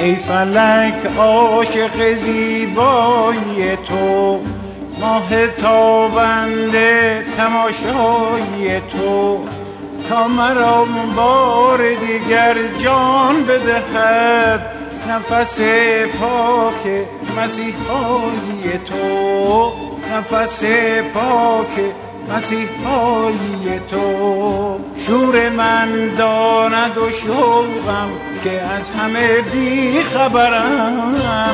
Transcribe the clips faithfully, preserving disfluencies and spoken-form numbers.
ای فلک عاشق زیبایی تو، ماه تابنده تماشای تو، تا مرا بار دیگر جان بدهد نفس پاک مسیحای تو، نفس پاک مسیحای تو. شور من داند و شوقم که از همه بی خبرم،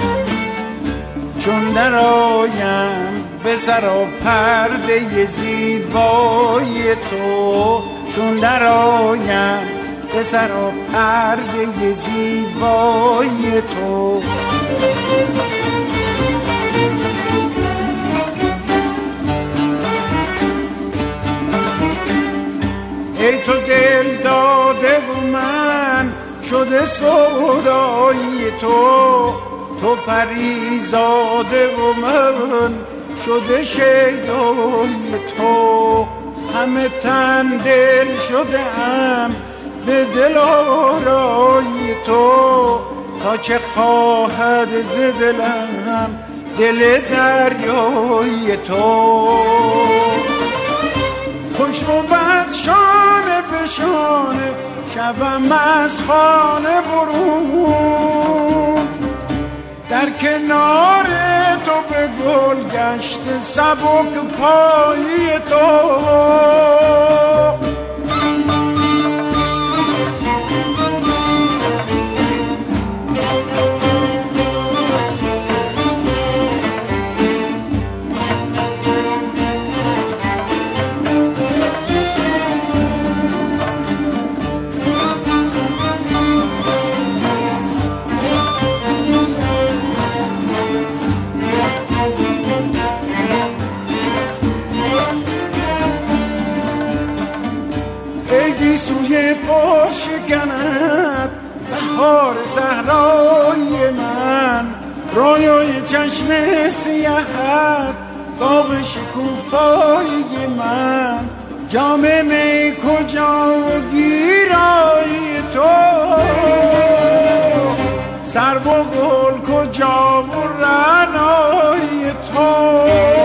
چون در آیم به سر و پرده زیبای تو، چون در آیم به سر و پرده زیبای تو. ای تو دل داده و من شده سودای تو، تو پریزاده و من شده شیدای تو. همه تن دل شده ام به دل آرای تو، تا چه خواهد ز دلم دل دریای تو. خوش بود شانه به شانه شبم از خانه برون، در کنار تو به گل گشت سبک پای تو. گیسوی پر شکند بهار صحرای من، رویای چشم سیاحت باغ شکوفای من. جام می کجا و گیرای تو، سر و گل کجا و رعنای تو.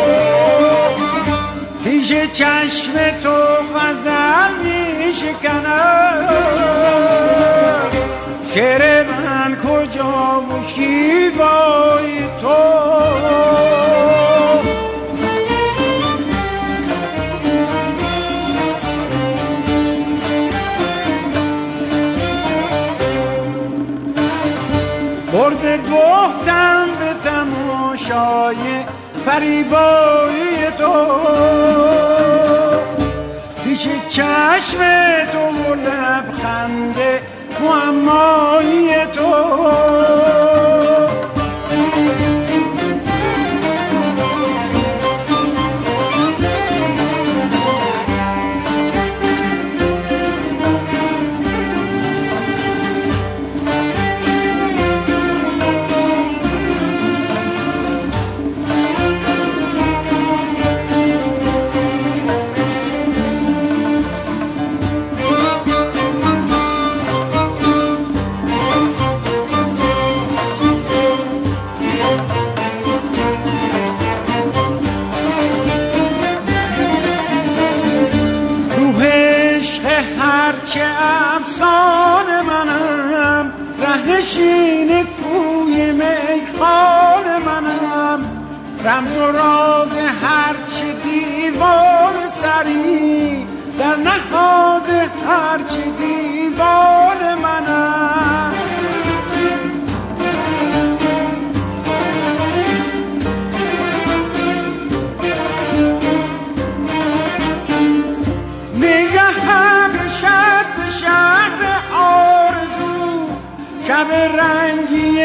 پیش چشم تو غزل می شکند، شعر من کجا و شیوای تو. برده گفتم به تماشای فریبای تو، پیش چشم تو و لبخند معمای تو. هرچه افسانه منم، رهنشین کوی میخانه منم. رمز و راز هرچه دیوان سری، در نهاد هرچه دیوان منم. شب رنگی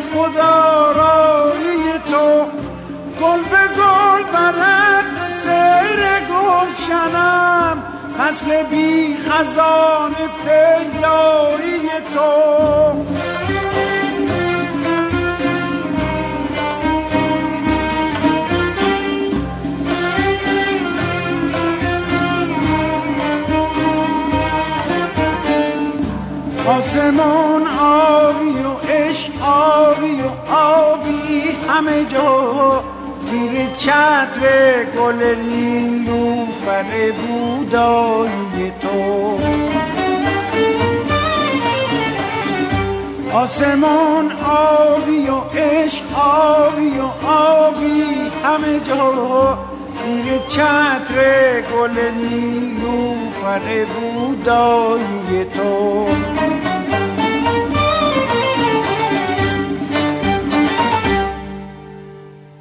خدارایی تو، گل به گل برد سیر گلشنم. فصل بی خزان پیدایی تو. آسمان آبی و همه جا زیر چتر گل نیلوفر بودایی تو. آسمان آبی و عشق آبی و آبی همه جا زیر چتر گل نیلوفر بودایی تو.